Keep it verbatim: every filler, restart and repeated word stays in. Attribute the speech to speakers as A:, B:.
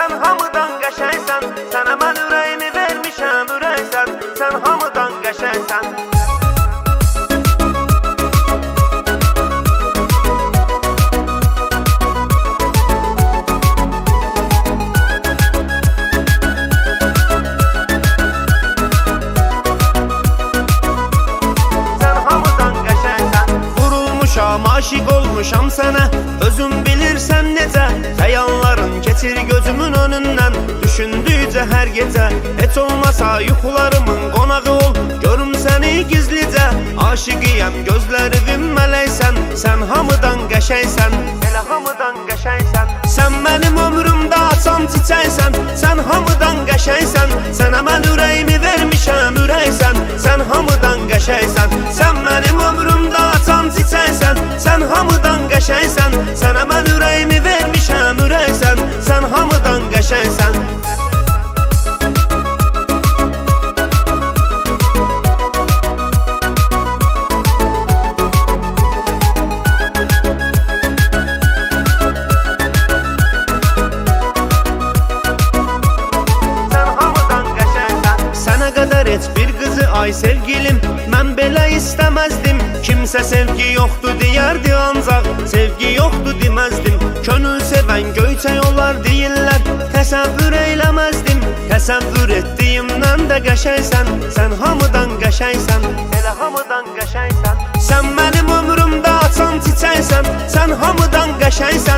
A: Sen hamıdan qəşəngsən, sənə mən ürəyimi vermişəm ürəksən. Sen hamıdan qəşəngsən. Aşık olmuşam sənə, özüm bilirsən necə. Xəyalların keçir gözümün önündən, düşündükcə hər gecə. Heç olmasa yuxularımın qonağı ol, görüm səni gizlicə. Aşıqıyam, gözlərimin mələksən, sən hamıdan qəşəngsən. Elə hamıdan qəşəngsən. Sən mənim ömrümdə açan çiçəksən, sən hamıdan qəşəngsən. Sənə mən ürəyimi vermişəm ürəksən, sən hamıdan qəşəngsən. Sən mənim ömrümdə açan çiçəksən, sen hamıdan qəşəngsən. Sənə mən ürəyimi vermişəm ürəksən, sen hamıdan qəşəngsən. Sen hamıdan qəşəngsən. Sənə qədər heç bir qızı ay sevgilim mən belə istəməzdim. Kimsə sevgi yoxdur deyərdi ancaq sevgi yoxdur deməzdim. Könül sevən göyçək olar deyirlər, təsəvvür eyləməzdim. Təsəvvür etdiyimdən də qəşəngsən, sən hamıdan qəşəngsən. Elə hamıdan qəşəngsən. Sən mənim ömrümdə açan çiçəksən, sən hamıdan qəşəngsən.